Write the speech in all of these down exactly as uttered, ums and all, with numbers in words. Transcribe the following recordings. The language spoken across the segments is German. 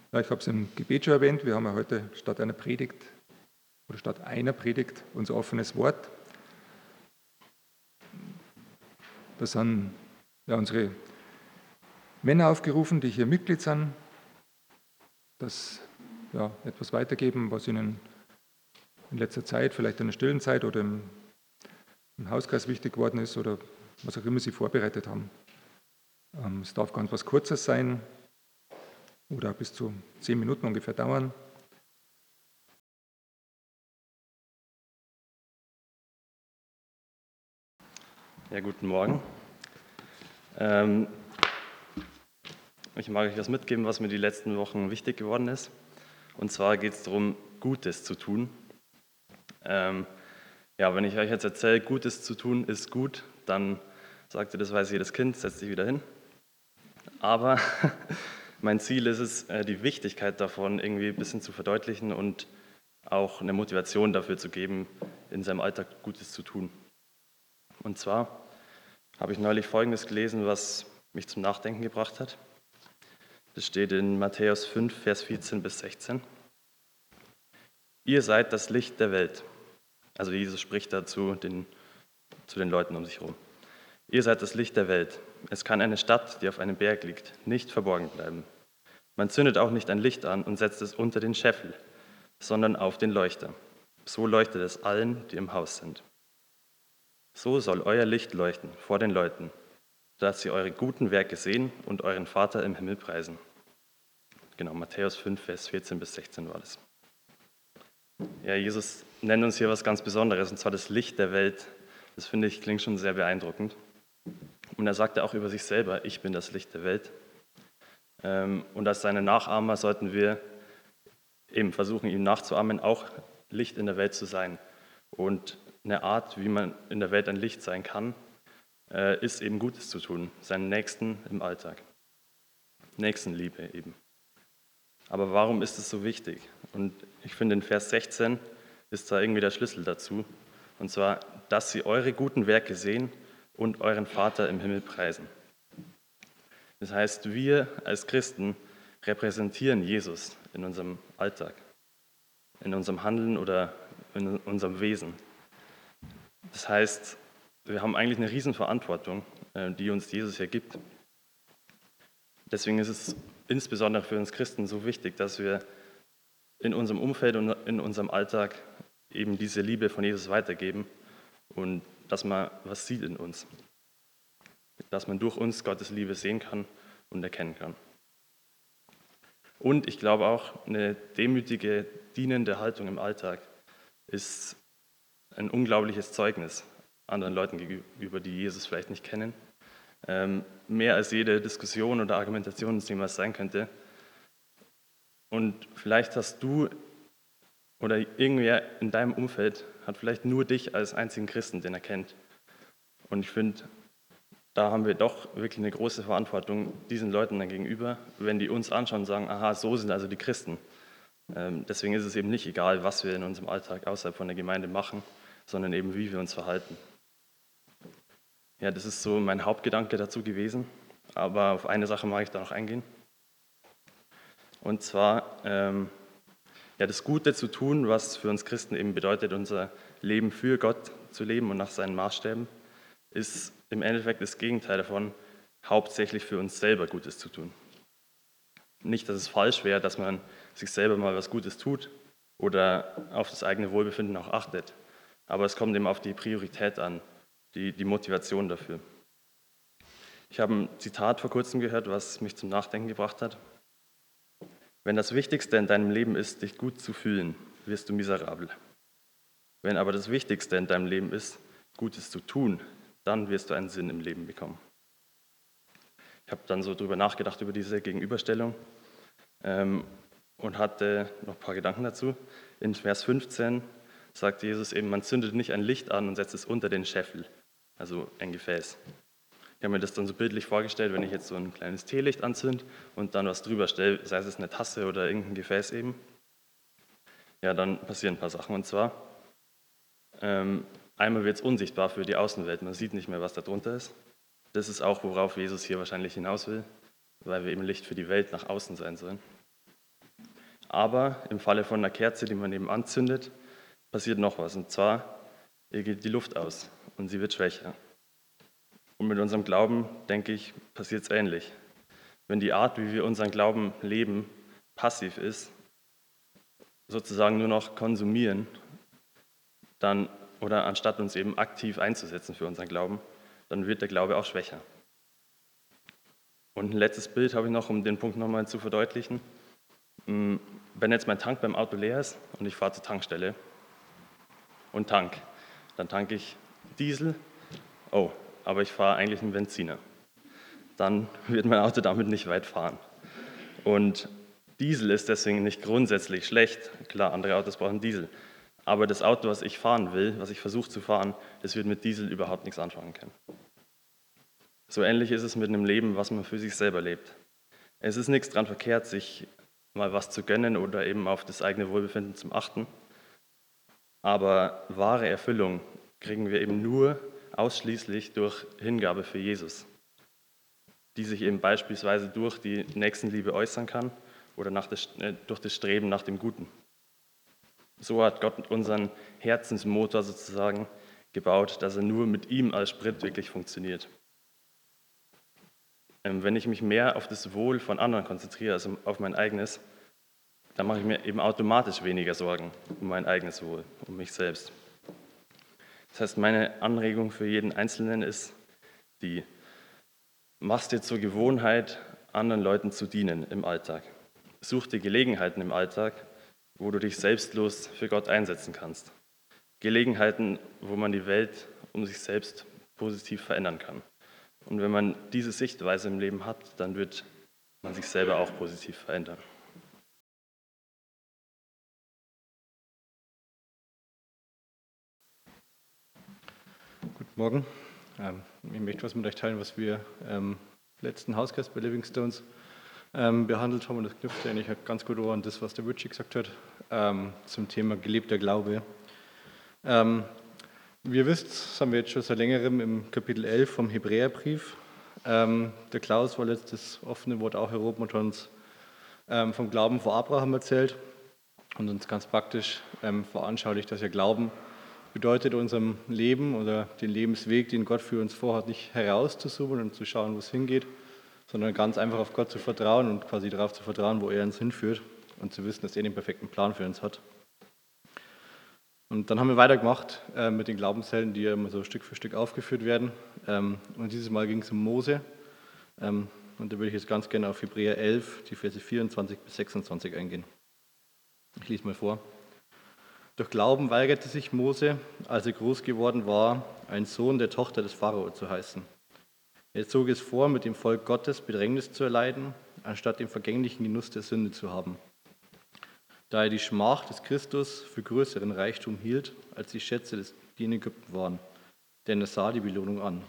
Ja, ich habe es im Gebet schon erwähnt, wir haben ja heute statt einer Predigt oder statt einer Predigt unser offenes Wort. Da sind ja, unsere Männer aufgerufen, die hier Mitglied sind, das ja, etwas weitergeben, was ihnen in letzter Zeit, vielleicht in der stillen Zeit oder im, im Hauskreis wichtig geworden ist oder was auch immer sie vorbereitet haben. Ähm, es darf ganz was Kurzes sein oder bis zu zehn Minuten ungefähr dauern. Ja, guten Morgen. Ähm, ich mag euch was mitgeben, was mir die letzten Wochen wichtig geworden ist. Und zwar geht es darum, Gutes zu tun. Ähm, ja, wenn ich euch jetzt erzähle, Gutes zu tun ist gut, dann sagt ihr, das weiß jedes Kind, setzt sich wieder hin. Aber mein Ziel ist es, die Wichtigkeit davon irgendwie ein bisschen zu verdeutlichen und auch eine Motivation dafür zu geben, in seinem Alltag Gutes zu tun. Und zwar habe ich neulich Folgendes gelesen, was mich zum Nachdenken gebracht hat. Das steht in Matthäus fünf, Vers vierzehn bis sechzehn. Ihr seid das Licht der Welt. Also Jesus spricht dazu den, zu den Leuten um sich herum. Ihr seid das Licht der Welt. Es kann eine Stadt, die auf einem Berg liegt, nicht verborgen bleiben. Man zündet auch nicht ein Licht an und setzt es unter den Scheffel, sondern auf den Leuchter. So leuchtet es allen, die im Haus sind. So soll euer Licht leuchten vor den Leuten, dass sie eure guten Werke sehen und euren Vater im Himmel preisen. Genau, Matthäus fünf, Vers vierzehn bis sechzehn war das. Ja, Jesus nennt uns hier was ganz Besonderes, und zwar das Licht der Welt. Das finde ich, klingt schon sehr beeindruckend. Und er sagte auch über sich selber, ich bin das Licht der Welt. Und als seine Nachahmer sollten wir eben versuchen, ihm nachzuahmen, auch Licht in der Welt zu sein. Und eine Art, wie man in der Welt ein Licht sein kann, ist eben Gutes zu tun, seinen Nächsten im Alltag. Nächstenliebe eben. Aber warum ist es so wichtig? Und ich finde, in Vers sechzehn ist da irgendwie der Schlüssel dazu. Und zwar, dass sie eure guten Werke sehen und euren Vater im Himmel preisen. Das heißt, wir als Christen repräsentieren Jesus in unserem Alltag, in unserem Handeln oder in unserem Wesen. Das heißt, wir haben eigentlich eine Riesenverantwortung, die uns Jesus hier gibt. Deswegen ist es insbesondere für uns Christen so wichtig, dass wir in unserem Umfeld und in unserem Alltag eben diese Liebe von Jesus weitergeben und dass man was sieht in uns. Dass man durch uns Gottes Liebe sehen kann und erkennen kann. Und ich glaube auch, eine demütige, dienende Haltung im Alltag ist ein unglaubliches Zeugnis anderen Leuten gegenüber, die Jesus vielleicht nicht kennen. Ähm, mehr als jede Diskussion oder Argumentation, die was sein könnte. Und vielleicht hast du oder irgendwer in deinem Umfeld hat vielleicht nur dich als einzigen Christen, den er kennt. Und ich finde, da haben wir doch wirklich eine große Verantwortung diesen Leuten dann gegenüber, wenn die uns anschauen und sagen, aha, so sind also die Christen. Ähm, deswegen ist es eben nicht egal, was wir in unserem Alltag außerhalb von der Gemeinde machen, sondern eben, wie wir uns verhalten. Ja, das ist so mein Hauptgedanke dazu gewesen, aber auf eine Sache mag ich da noch eingehen. Und zwar ähm, ja, das Gute zu tun, was für uns Christen eben bedeutet, unser Leben für Gott zu leben und nach seinen Maßstäben, ist im Endeffekt das Gegenteil davon, hauptsächlich für uns selber Gutes zu tun. Nicht, dass es falsch wäre, dass man sich selber mal was Gutes tut oder auf das eigene Wohlbefinden auch achtet, aber es kommt eben auf die Priorität an, die, die Motivation dafür. Ich habe ein Zitat vor kurzem gehört, was mich zum Nachdenken gebracht hat. Wenn das Wichtigste in deinem Leben ist, dich gut zu fühlen, wirst du miserabel. Wenn aber das Wichtigste in deinem Leben ist, Gutes zu tun, dann wirst du einen Sinn im Leben bekommen. Ich habe dann so drüber nachgedacht, über diese Gegenüberstellung ähm, und hatte noch ein paar Gedanken dazu. In Vers fünfzehn sagt Jesus eben, man zündet nicht ein Licht an und setzt es unter den Scheffel, also ein Gefäß. Ich habe mir das dann so bildlich vorgestellt, wenn ich jetzt so ein kleines Teelicht anzünde und dann was drüber stelle, sei es eine Tasse oder irgendein Gefäß eben, ja, dann passieren ein paar Sachen. Und zwar, ähm, einmal wird es unsichtbar für die Außenwelt, man sieht nicht mehr, was da drunter ist. Das ist auch, worauf Jesus hier wahrscheinlich hinaus will, weil wir eben Licht für die Welt nach außen sein sollen. Aber im Falle von einer Kerze, die man eben anzündet, passiert noch was. Und zwar, ihr geht die Luft aus und sie wird schwächer. Und mit unserem Glauben, denke ich, passiert es ähnlich. Wenn die Art, wie wir unseren Glauben leben, passiv ist, sozusagen nur noch konsumieren, dann, oder anstatt uns eben aktiv einzusetzen für unseren Glauben, dann wird der Glaube auch schwächer. Und ein letztes Bild habe ich noch, um den Punkt nochmal zu verdeutlichen. Wenn jetzt mein Tank beim Auto leer ist und ich fahre zur Tankstelle und tank, dann tanke ich Diesel, oh, aber ich fahre eigentlich einen Benziner. Dann wird mein Auto damit nicht weit fahren. Und Diesel ist deswegen nicht grundsätzlich schlecht. Klar, andere Autos brauchen Diesel. Aber das Auto, was ich fahren will, was ich versuche zu fahren, das wird mit Diesel überhaupt nichts anfangen können. So ähnlich ist es mit einem Leben, was man für sich selber lebt. Es ist nichts daran verkehrt, sich mal was zu gönnen oder eben auf das eigene Wohlbefinden zu achten. Aber wahre Erfüllung kriegen wir eben nur ausschließlich durch Hingabe für Jesus, die sich eben beispielsweise durch die Nächstenliebe äußern kann oder nach das, äh, durch das Streben nach dem Guten. So hat Gott unseren Herzensmotor sozusagen gebaut, dass er nur mit ihm als Sprit wirklich funktioniert. Ähm, wenn ich mich mehr auf das Wohl von anderen konzentriere als auf mein eigenes, dann mache ich mir eben automatisch weniger Sorgen um mein eigenes Wohl, um mich selbst. Das heißt, meine Anregung für jeden Einzelnen ist die: Mach dir zur Gewohnheit, anderen Leuten zu dienen im Alltag. Such dir Gelegenheiten im Alltag, wo du dich selbstlos für Gott einsetzen kannst. Gelegenheiten, wo man die Welt um sich selbst positiv verändern kann. Und wenn man diese Sichtweise im Leben hat, dann wird man sich selber auch positiv verändern. Guten Morgen. Ähm, ich möchte was mit euch teilen, was wir ähm, letzten Hauskreis bei Livingstones ähm, behandelt haben. Und das knüpft eigentlich ganz gut an das, was der Witschi gesagt hat, ähm, zum Thema gelebter Glaube. Ähm, wie ihr wisst, das haben wir jetzt schon seit längerem im Kapitel elf vom Hebräerbrief. Ähm, der Klaus war letztes offene Wort auch heroben und hat uns ähm, vom Glauben vor Abraham erzählt und uns ganz praktisch ähm, veranschaulicht, dass ja Glauben bedeutet, unserem Leben oder den Lebensweg, den Gott für uns vorhat, nicht herauszuzoomen und zu schauen, wo es hingeht, sondern ganz einfach auf Gott zu vertrauen und quasi darauf zu vertrauen, wo er uns hinführt und zu wissen, dass er den perfekten Plan für uns hat. Und dann haben wir weitergemacht äh, mit den Glaubenshelden, die ja immer so Stück für Stück aufgeführt werden. Ähm, und dieses Mal ging es um Mose. Ähm, und da würde ich jetzt ganz gerne auf Hebräer elf, die Verse vierundzwanzig bis sechsundzwanzig eingehen. Ich lese mal vor. Durch Glauben weigerte sich Mose, als er groß geworden war, ein Sohn der Tochter des Pharao zu heißen. Er zog es vor, mit dem Volk Gottes Bedrängnis zu erleiden, anstatt den vergänglichen Genuss der Sünde zu haben. Da er die Schmach des Christus für größeren Reichtum hielt, als die Schätze, die in Ägypten waren, denn er sah die Belohnung an.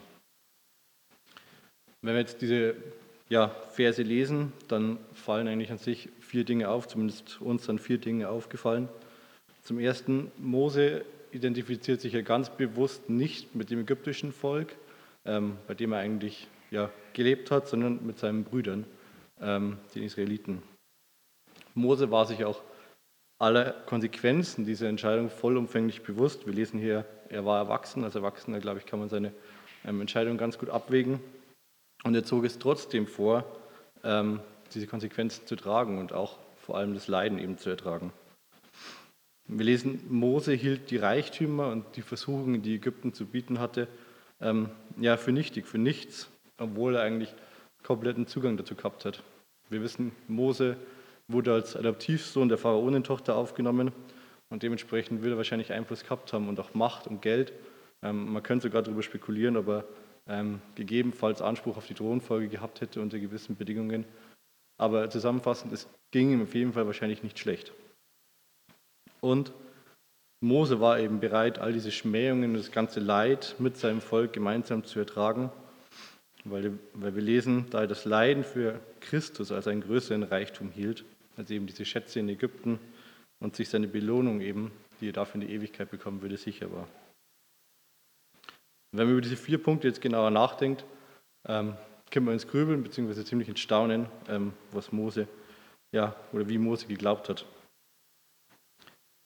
Wenn wir jetzt diese ja, Verse lesen, dann fallen eigentlich an sich vier Dinge auf, zumindest uns sind vier Dinge aufgefallen. Zum Ersten, Mose identifiziert sich ja ganz bewusst nicht mit dem ägyptischen Volk, ähm, bei dem er eigentlich ja, gelebt hat, sondern mit seinen Brüdern, ähm, den Israeliten. Mose war sich auch aller Konsequenzen dieser Entscheidung vollumfänglich bewusst. Wir lesen hier, er war erwachsen, als Erwachsener, glaube ich, kann man seine ähm, Entscheidung ganz gut abwägen. Und er zog es trotzdem vor, ähm, diese Konsequenzen zu tragen und auch vor allem das Leiden eben zu ertragen. Wir lesen, Mose hielt die Reichtümer und die Versuchungen, die Ägypten zu bieten hatte, ähm, ja, für nichtig, für nichts, obwohl er eigentlich kompletten Zugang dazu gehabt hat. Wir wissen, Mose wurde als Adoptivsohn der Pharaonentochter aufgenommen und dementsprechend will er wahrscheinlich Einfluss gehabt haben und auch Macht und Geld. Ähm, man könnte sogar darüber spekulieren, ob er ähm, gegebenenfalls Anspruch auf die Thronfolge gehabt hätte unter gewissen Bedingungen. Aber zusammenfassend, es ging ihm auf jeden Fall wahrscheinlich nicht schlecht. Und Mose war eben bereit, all diese Schmähungen, das ganze Leid mit seinem Volk gemeinsam zu ertragen, weil, weil wir lesen, da er das Leiden für Christus als einen größeren Reichtum hielt, als eben diese Schätze in Ägypten und sich seine Belohnung eben, die er dafür in die Ewigkeit bekommen würde, sicher war. Wenn man über diese vier Punkte jetzt genauer nachdenkt, ähm, können wir ins Grübeln bzw. ziemlich ins Staunen, ähm, was Mose, ja, oder wie Mose geglaubt hat.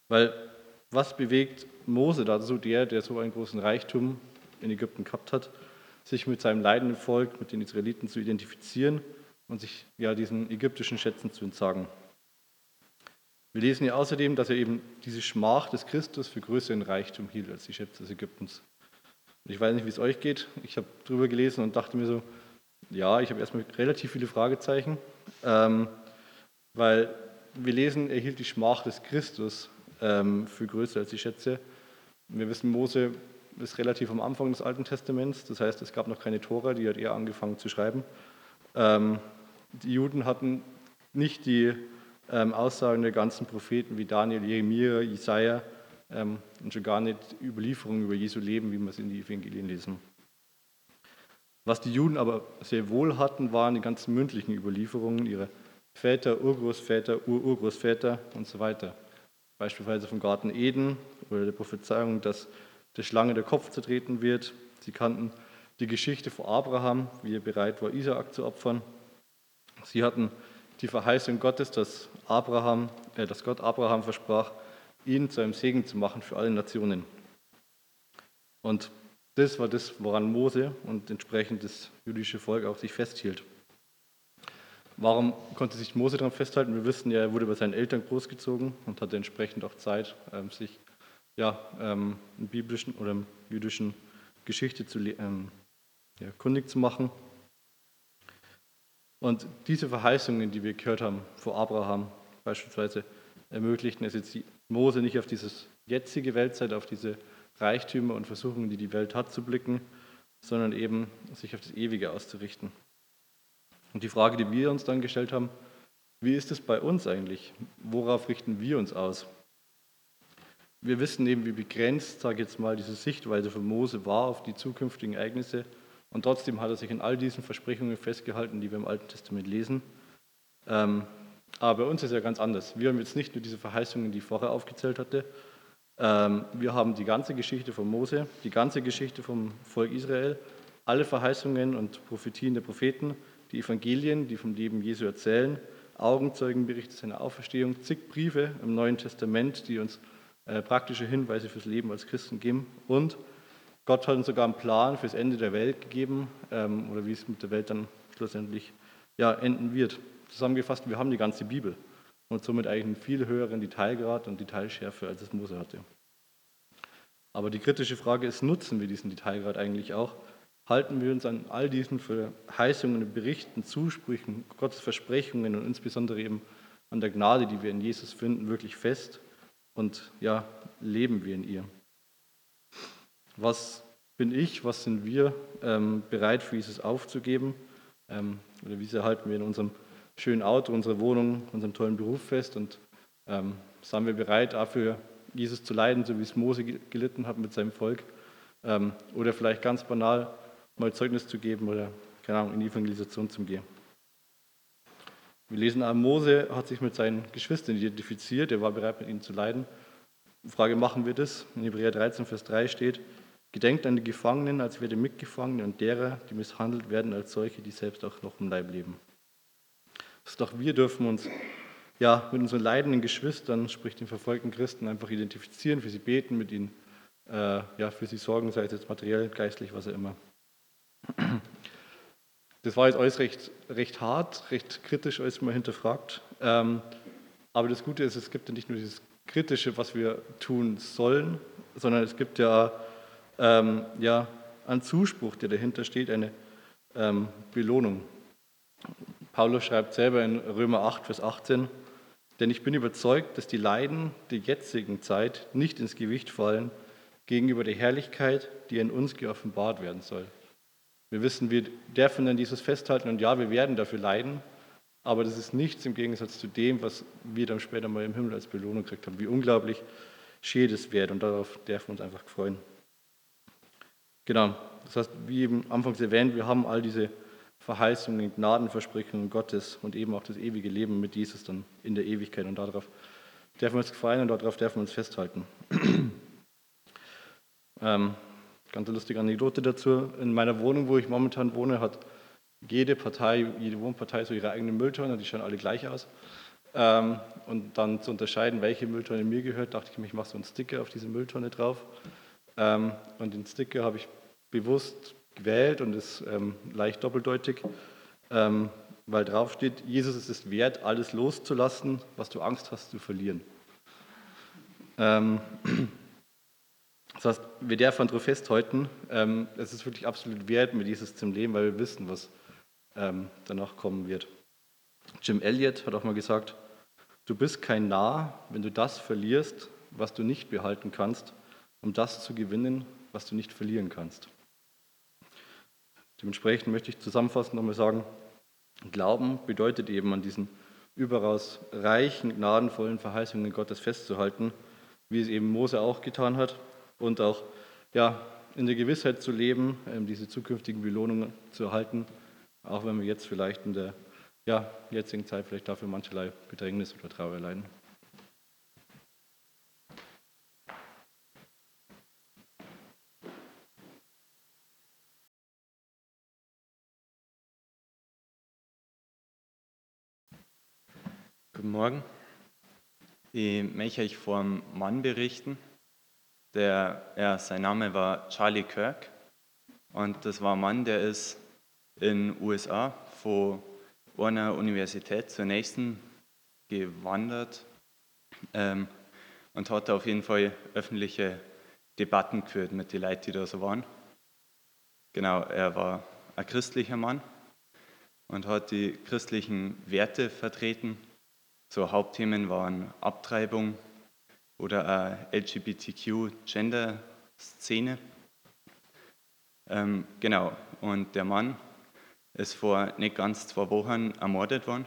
Weil was bewegt Mose dazu, der, der so einen großen Reichtum in Ägypten gehabt hat, sich mit seinem leidenden Volk, mit den Israeliten zu identifizieren und sich ja diesen ägyptischen Schätzen zu entsagen? Wir lesen ja außerdem, dass er eben diese Schmach des Christus für größeren Reichtum hielt als die Schätze des Ägyptens. Und ich weiß nicht, wie es euch geht. Ich habe drüber gelesen und dachte mir so, ja, ich habe erstmal relativ viele Fragezeichen, ähm, weil wir lesen, er hielt die Schmach des Christus ähm, für größer als die Schätze. Wir wissen, Mose ist relativ am Anfang des Alten Testaments, das heißt, es gab noch keine Tora, die hat er angefangen zu schreiben. Ähm, die Juden hatten nicht die ähm, Aussagen der ganzen Propheten wie Daniel, Jeremia, Jesaja ähm, und schon gar nicht Überlieferungen über Jesu Leben, wie wir es in die Evangelien lesen. Was die Juden aber sehr wohl hatten, waren die ganzen mündlichen Überlieferungen ihrer Väter, Urgroßväter, Ururgroßväter und so weiter. Beispielsweise vom Garten Eden oder der Prophezeiung, dass der Schlange der Kopf zertreten wird. Sie kannten die Geschichte von Abraham, wie er bereit war, Isaak zu opfern. Sie hatten die Verheißung Gottes, dass, Abraham, äh, dass Gott Abraham versprach, ihn zu einem Segen zu machen für alle Nationen. Und das war das, woran Mose und entsprechend das jüdische Volk auch sich festhielt. Warum konnte sich Mose daran festhalten? Wir wissen ja, er wurde bei seinen Eltern großgezogen und hatte entsprechend auch Zeit, sich ja, ähm, in biblischen oder in jüdischen Geschichte zu, ähm, ja, kundig zu machen. Und diese Verheißungen, die wir gehört haben vor Abraham beispielsweise, ermöglichten es jetzt Mose nicht auf dieses jetzige Weltzeit, auf diese Reichtümer und Versuchungen, die die Welt hat, zu blicken, sondern eben sich auf das Ewige auszurichten. Und die Frage, die wir uns dann gestellt haben, wie ist es bei uns eigentlich? Worauf richten wir uns aus? Wir wissen eben, wie begrenzt, sage ich jetzt mal, diese Sichtweise von Mose war auf die zukünftigen Ereignisse. Und trotzdem hat er sich an all diesen Versprechungen festgehalten, die wir im Alten Testament lesen. Ähm, aber bei uns ist es ja ganz anders. Wir haben jetzt nicht nur diese Verheißungen, die ich vorher aufgezählt hatte. Ähm, wir haben die ganze Geschichte von Mose, die ganze Geschichte vom Volk Israel, alle Verheißungen und Prophetien der Propheten, die Evangelien, die vom Leben Jesu erzählen, Augenzeugenberichte seiner Auferstehung, zig Briefe im Neuen Testament, die uns äh, praktische Hinweise fürs Leben als Christen geben. Und Gott hat uns sogar einen Plan fürs Ende der Welt gegeben, ähm, oder wie es mit der Welt dann schlussendlich ja, enden wird. Zusammengefasst, wir haben die ganze Bibel und somit eigentlich einen viel höheren Detailgrad und Detailschärfe, als es Mose hatte. Aber die kritische Frage ist, nutzen wir diesen Detailgrad eigentlich auch? Halten wir uns an all diesen Verheißungen, Berichten, Zusprüchen, Gottes Versprechungen und insbesondere eben an der Gnade, die wir in Jesus finden, wirklich fest und ja, leben wir in ihr? Was bin ich, was sind wir ähm, bereit für Jesus aufzugeben? Ähm, oder wie sehr halten wir in unserem schönen Auto, unserer Wohnung, unserem tollen Beruf fest und ähm, sind wir bereit, dafür Jesus zu leiden, so wie es Mose gelitten hat mit seinem Volk? Ähm, oder vielleicht ganz banal, mal Zeugnis zu geben oder, keine Ahnung, in die Evangelisation zu gehen. Wir lesen, Mose hat sich mit seinen Geschwistern identifiziert, er war bereit, mit ihnen zu leiden. Die Frage, machen wir das? In Hebräer dreizehn, Vers drei steht, gedenkt an die Gefangenen, als wäre Mitgefangene und derer, die misshandelt werden, als solche, die selbst auch noch im Leib leben. Das ist doch, wir dürfen uns ja mit unseren leidenden Geschwistern, sprich den verfolgten Christen, einfach identifizieren, für sie beten, mit ihnen äh, ja, für sie sorgen, sei es jetzt materiell, geistlich, was auch immer. Das war jetzt alles recht, recht hart, recht kritisch, alles mal hinterfragt. Ähm, aber das Gute ist, es gibt ja nicht nur dieses Kritische, was wir tun sollen, sondern es gibt ja, ähm, ja einen Zuspruch, der dahinter steht, eine ähm, Belohnung. Paulus schreibt selber in Römer acht, Vers achtzehn, denn ich bin überzeugt, dass die Leiden der jetzigen Zeit nicht ins Gewicht fallen gegenüber der Herrlichkeit, die in uns geoffenbart werden soll. Wir wissen, wir dürfen an Jesus festhalten und ja, wir werden dafür leiden, aber das ist nichts im Gegensatz zu dem, was wir dann später mal im Himmel als Belohnung gekriegt haben, wie unglaublich schön das wird und darauf dürfen wir uns einfach freuen. Genau, das heißt, wie eben anfangs erwähnt, wir haben all diese Verheißungen, Gnadenversprechungen Gottes und eben auch das ewige Leben mit Jesus dann in der Ewigkeit und darauf dürfen wir uns freuen und darauf dürfen wir uns festhalten. ähm, Ganz eine lustige Anekdote dazu. In meiner Wohnung, wo ich momentan wohne, hat jede Partei, jede Wohnpartei so ihre eigene Mülltonne, die schauen alle gleich aus. Ähm, und dann zu unterscheiden, welche Mülltonne mir gehört, dachte ich mir, ich mache so einen Sticker auf diese Mülltonne drauf. Ähm, und den Sticker habe ich bewusst gewählt und ist ähm, leicht doppeldeutig, ähm, weil drauf steht, Jesus ist es wert, alles loszulassen, was du Angst hast zu verlieren. Ähm, das heißt, wir dürfen darauf festhalten, ähm, es ist wirklich absolut wert, mit Jesus zu leben, weil wir wissen, was ähm, danach kommen wird. Jim Elliot hat auch mal gesagt, du bist kein Narr, wenn du das verlierst, was du nicht behalten kannst, um das zu gewinnen, was du nicht verlieren kannst. Dementsprechend möchte ich zusammenfassend nochmal sagen, Glauben bedeutet eben, an diesen überaus reichen, gnadenvollen Verheißungen Gottes festzuhalten, wie es eben Mose auch getan hat, und auch ja, in der Gewissheit zu leben, diese zukünftigen Belohnungen zu erhalten, auch wenn wir jetzt vielleicht in der ja, jetzigen Zeit vielleicht dafür mancherlei Bedrängnis oder Trauer erleiden. Guten Morgen. Ich möchte euch vom Mann berichten. Der, ja, sein Name war Charlie Kirk. Und das war ein Mann, der ist in den U S A von einer Universität zur nächsten gewandert ähm, und hat auf jeden Fall öffentliche Debatten geführt mit den Leuten, die da so waren. Genau, er war ein christlicher Mann und hat die christlichen Werte vertreten. So Hauptthemen waren Abtreibung oder eine L G B T Q-Gender-Szene. Ähm, genau, und der Mann ist vor nicht ganz zwei Wochen ermordet worden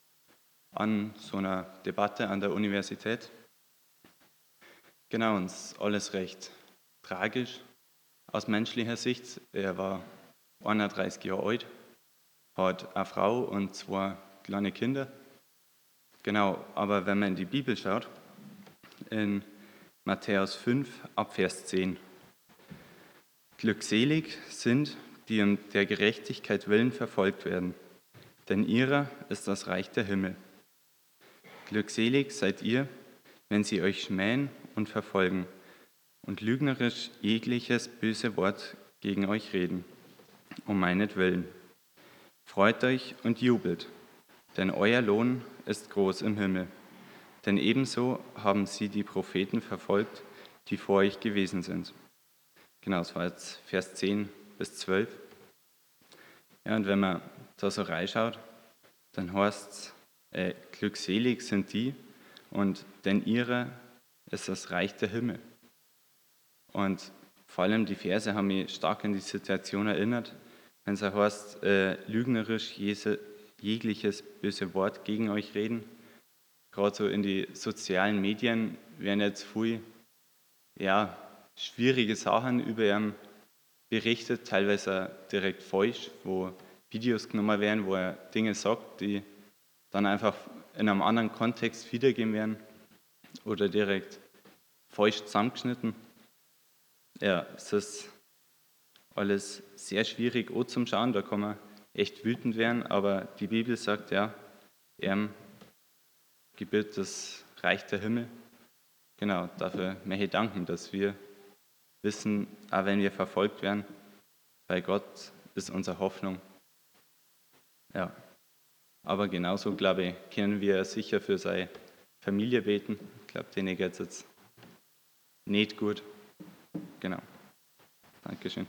an so einer Debatte an der Universität. Genau, und es ist alles recht tragisch aus menschlicher Sicht. Er war einunddreißig Jahre alt, hat eine Frau und zwei kleine Kinder. Genau, aber wenn man in die Bibel schaut, in Matthäus fünf, ab Vers zehn. Glückselig sind, die um der Gerechtigkeit willen verfolgt werden, denn ihrer ist das Reich der Himmel. Glückselig seid ihr, wenn sie euch schmähen und verfolgen und lügnerisch jegliches böse Wort gegen euch reden, um meinetwillen. Freut euch und jubelt, denn euer Lohn ist groß im Himmel. Denn ebenso haben sie die Propheten verfolgt, die vor euch gewesen sind. Genau, das war jetzt Vers zehn bis zwölf. Ja, und wenn man da so reinschaut, dann heißt es, äh, glückselig sind die, und denn ihrer ist das Reich der Himmel. Und vor allem die Verse haben mich stark an die Situation erinnert, wenn es heißt, äh, lügnerisch jese, jegliches böse Wort gegen euch reden. Gerade so in die sozialen Medien werden jetzt viel ja, schwierige Sachen über ihn berichtet, teilweise direkt falsch, wo Videos genommen werden, wo er Dinge sagt, die dann einfach in einem anderen Kontext wiedergegeben werden oder direkt falsch zusammengeschnitten. Ja, es ist alles sehr schwierig auch zum Schauen, da kann man echt wütend werden, aber die Bibel sagt ja, er gebührt das Reich der Himmel. Genau, dafür möchte ich danken, dass wir wissen, auch wenn wir verfolgt werden, bei Gott ist unsere Hoffnung. Ja, aber genauso, glaube ich, können wir sicher für seine Familie beten. Ich glaube, denen geht es jetzt nicht gut. Genau. Dankeschön.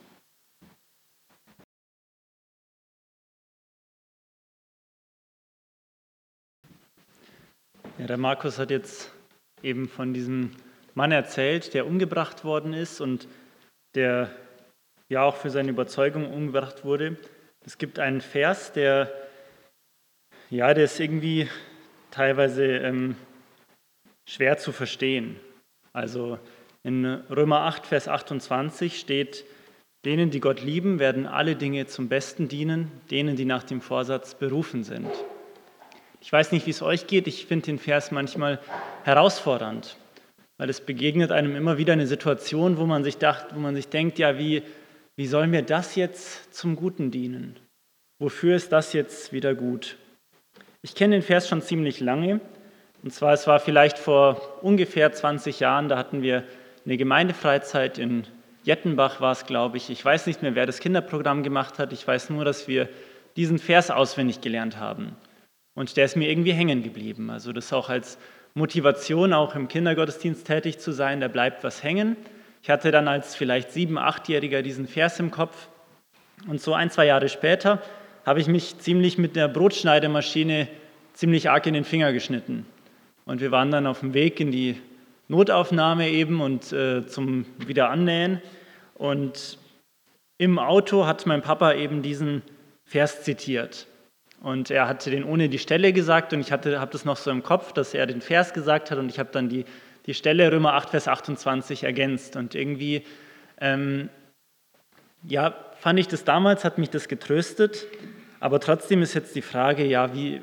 Ja, der Markus hat jetzt eben von diesem Mann erzählt, der umgebracht worden ist und der ja auch für seine Überzeugung umgebracht wurde. Es gibt einen Vers, der ja, der ist irgendwie teilweise ähm, schwer zu verstehen. Also in Römer acht, Vers achtundzwanzig steht: Denen, die Gott lieben, werden alle Dinge zum Besten dienen, denen, die nach dem Vorsatz berufen sind. Ich weiß nicht, wie es euch geht, ich finde den Vers manchmal herausfordernd, weil es begegnet einem immer wieder eine Situation, wo man sich dacht, wo man sich denkt, ja, wie, wie soll mir das jetzt zum Guten dienen? Wofür ist das jetzt wieder gut? Ich kenne den Vers schon ziemlich lange Und zwar, es war vielleicht vor ungefähr zwanzig Jahren, da hatten wir eine Gemeindefreizeit in Jettenbach, war es, glaube ich. Ich weiß nicht mehr, wer das Kinderprogramm gemacht hat. Ich weiß nur, dass wir diesen Vers auswendig gelernt haben. Und der ist mir irgendwie hängen geblieben. Also das auch als Motivation, auch im Kindergottesdienst tätig zu sein, da bleibt was hängen. Ich hatte dann als vielleicht sieben-, achtjähriger diesen Vers im Kopf. Und so ein, zwei Jahre später habe ich mich ziemlich mit der Brotschneidemaschine ziemlich arg in den Finger geschnitten. Und wir waren dann auf dem Weg in die Notaufnahme eben und äh, zum Wiederannähen. Und im Auto hat mein Papa eben diesen Vers zitiert. Und er hatte den ohne die Stelle gesagt und ich habe das noch so im Kopf, dass er den Vers gesagt hat und ich habe dann die, die Stelle Römer acht, Vers achtundzwanzig ergänzt. Und irgendwie, ähm, ja, fand ich das damals, hat mich das getröstet, aber trotzdem ist jetzt die Frage, ja, wie,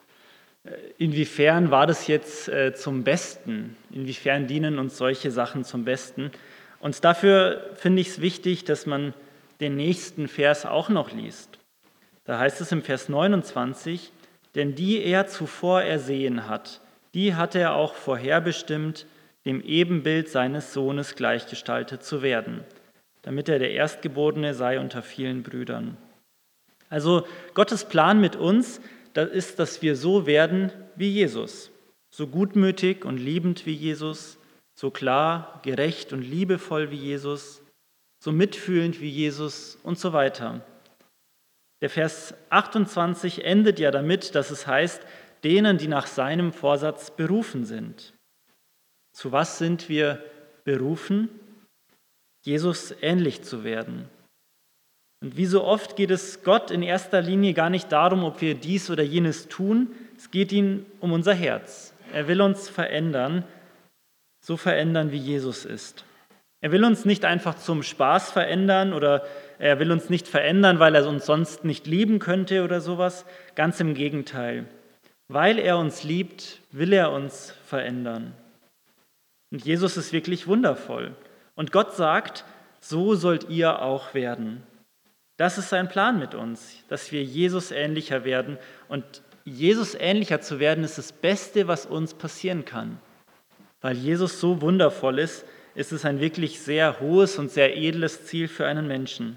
inwiefern war das jetzt äh, zum Besten? Inwiefern dienen uns solche Sachen zum Besten? Und dafür finde ich es wichtig, dass man den nächsten Vers auch noch liest. Da heißt es im Vers neunundzwanzig, denn die er zuvor ersehen hat, die hat er auch vorherbestimmt, dem Ebenbild seines Sohnes gleichgestaltet zu werden, damit er der Erstgeborene sei unter vielen Brüdern. Also Gottes Plan mit uns, das ist, dass wir so werden wie Jesus, so gutmütig und liebend wie Jesus, so klar, gerecht und liebevoll wie Jesus, so mitfühlend wie Jesus und so weiter. Der Vers achtundzwanzig endet ja damit, dass es heißt, denen, die nach seinem Vorsatz berufen sind. Zu was sind wir berufen? Jesus ähnlich zu werden. Und wie so oft geht es Gott in erster Linie gar nicht darum, ob wir dies oder jenes tun. Es geht ihm um unser Herz. Er will uns verändern, so verändern, wie Jesus ist. Er will uns nicht einfach zum Spaß verändern oder er will uns nicht verändern, weil er uns sonst nicht lieben könnte oder sowas. Ganz im Gegenteil. Weil er uns liebt, will er uns verändern. Und Jesus ist wirklich wundervoll. Und Gott sagt, so sollt ihr auch werden. Das ist sein Plan mit uns, dass wir Jesus ähnlicher werden. Und Jesus ähnlicher zu werden, ist das Beste, was uns passieren kann. Weil Jesus so wundervoll ist, ist es ein wirklich sehr hohes und sehr edles Ziel für einen Menschen.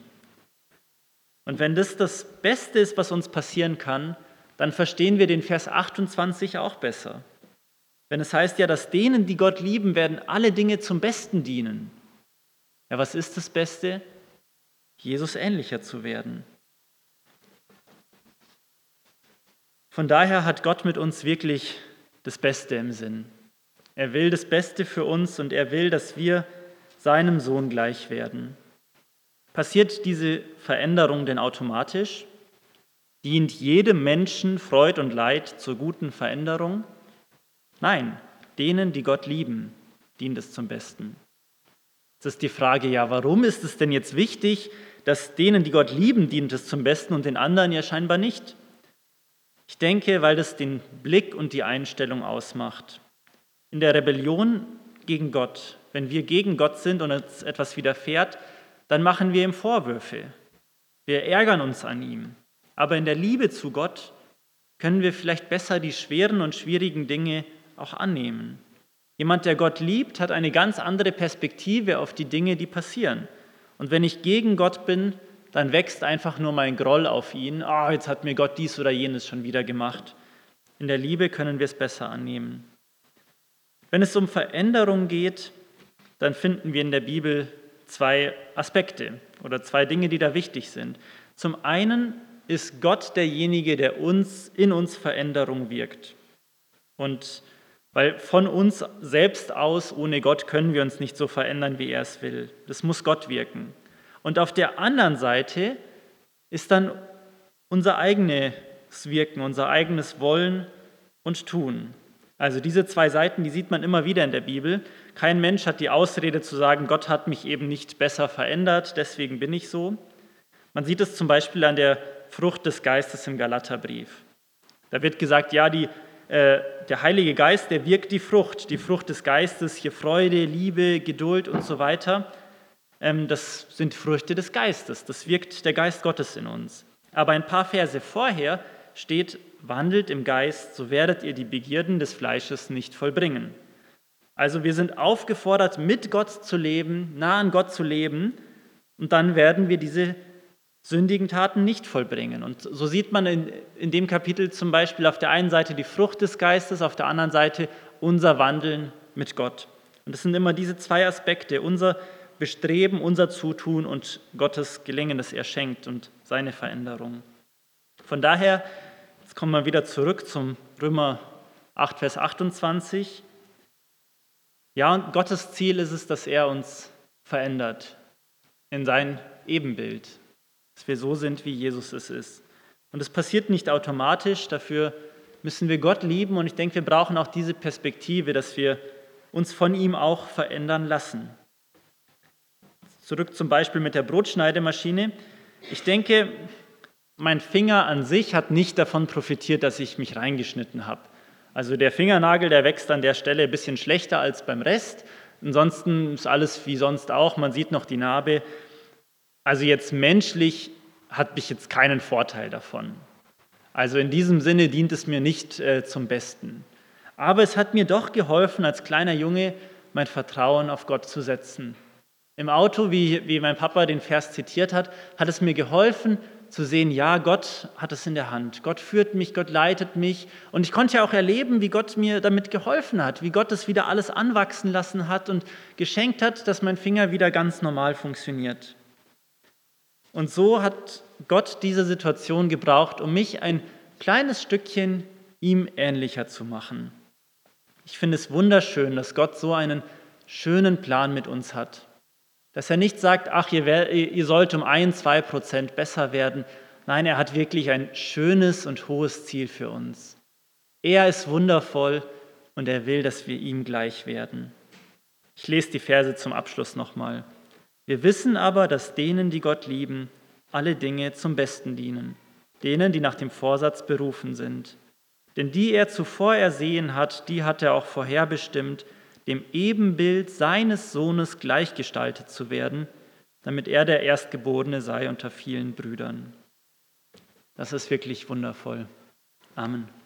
Und wenn das das Beste ist, was uns passieren kann, dann verstehen wir den Vers achtundzwanzig auch besser. Wenn es heißt ja, dass denen, die Gott lieben, werden alle Dinge zum Besten dienen. Ja, was ist das Beste? Jesus ähnlicher zu werden. Von daher hat Gott mit uns wirklich das Beste im Sinn. Er will das Beste für uns und er will, dass wir seinem Sohn gleich werden. Passiert diese Veränderung denn automatisch? Dient jedem Menschen Freud und Leid zur guten Veränderung? Nein, denen, die Gott lieben, dient es zum Besten. Jetzt ist die Frage, ja, warum ist es denn jetzt wichtig, dass denen, die Gott lieben, dient es zum Besten und den anderen ja scheinbar nicht? Ich denke, weil das den Blick und die Einstellung ausmacht. In der Rebellion gegen Gott, wenn wir gegen Gott sind und uns etwas widerfährt, dann machen wir ihm Vorwürfe. Wir ärgern uns an ihm. Aber in der Liebe zu Gott können wir vielleicht besser die schweren und schwierigen Dinge auch annehmen. Jemand, der Gott liebt, hat eine ganz andere Perspektive auf die Dinge, die passieren. Und wenn ich gegen Gott bin, dann wächst einfach nur mein Groll auf ihn. Ah, oh, jetzt hat mir Gott dies oder jenes schon wieder gemacht. In der Liebe können wir es besser annehmen. Wenn es um Veränderung geht, dann finden wir in der Bibel zwei Aspekte oder zwei Dinge, die da wichtig sind. Zum einen ist Gott derjenige, der uns in uns Veränderung wirkt. Und weil von uns selbst aus, ohne Gott, können wir uns nicht so verändern, wie er es will. Das muss Gott wirken. Und auf der anderen Seite ist dann unser eigenes Wirken, unser eigenes Wollen und Tun. Also diese zwei Seiten, die sieht man immer wieder in der Bibel. Kein Mensch hat die Ausrede zu sagen, Gott hat mich eben nicht besser verändert, deswegen bin ich so. Man sieht es zum Beispiel an der Frucht des Geistes im Galaterbrief. Da wird gesagt, ja, die, äh, der Heilige Geist, der wirkt die Frucht, die Frucht des Geistes, hier Freude, Liebe, Geduld und so weiter. Ähm, das sind Früchte des Geistes, das wirkt der Geist Gottes in uns. Aber ein paar Verse vorher steht, wandelt im Geist, so werdet ihr die Begierden des Fleisches nicht vollbringen. Also wir sind aufgefordert, mit Gott zu leben, nah an Gott zu leben, und dann werden wir diese sündigen Taten nicht vollbringen. Und so sieht man in, in dem Kapitel zum Beispiel auf der einen Seite die Frucht des Geistes, auf der anderen Seite unser Wandeln mit Gott. Und das sind immer diese zwei Aspekte, unser Bestreben, unser Zutun und Gottes Gelingen, das er schenkt und seine Veränderung. Von daher, jetzt kommen wir wieder zurück zum Römer acht, Vers achtundzwanzig. Ja, und Gottes Ziel ist es, dass er uns verändert in sein Ebenbild, dass wir so sind, wie Jesus es ist. Und es passiert nicht automatisch, dafür müssen wir Gott lieben, und ich denke, wir brauchen auch diese Perspektive, dass wir uns von ihm auch verändern lassen. Zurück zum Beispiel mit der Brotschneidemaschine. Ich denke, mein Finger an sich hat nicht davon profitiert, dass ich mich reingeschnitten habe. Also der Fingernagel, der wächst an der Stelle ein bisschen schlechter als beim Rest. Ansonsten ist alles wie sonst auch, man sieht noch die Narbe. Also jetzt menschlich hat mich jetzt keinen Vorteil davon. Also in diesem Sinne dient es mir nicht äh, zum Besten. Aber es hat mir doch geholfen, als kleiner Junge mein Vertrauen auf Gott zu setzen. Im Auto, wie, wie mein Papa den Vers zitiert hat, hat es mir geholfen zu sehen, ja, Gott hat es in der Hand. Gott führt mich, Gott leitet mich. Und ich konnte ja auch erleben, wie Gott mir damit geholfen hat, wie Gott es wieder alles anwachsen lassen hat und geschenkt hat, dass mein Finger wieder ganz normal funktioniert. Und so hat Gott diese Situation gebraucht, um mich ein kleines Stückchen ihm ähnlicher zu machen. Ich finde es wunderschön, dass Gott so einen schönen Plan mit uns hat. Dass er nicht sagt, ach, ihr, ihr sollt um ein, zwei Prozent besser werden. Nein, er hat wirklich ein schönes und hohes Ziel für uns. Er ist wundervoll und er will, dass wir ihm gleich werden. Ich lese die Verse zum Abschluss nochmal. Wir wissen aber, dass denen, die Gott lieben, alle Dinge zum Besten dienen, denen, die nach dem Vorsatz berufen sind. Denn die er zuvor ersehen hat, die hat er auch vorherbestimmt, dem Ebenbild seines Sohnes gleichgestaltet zu werden, damit er der Erstgeborene sei unter vielen Brüdern. Das ist wirklich wundervoll. Amen.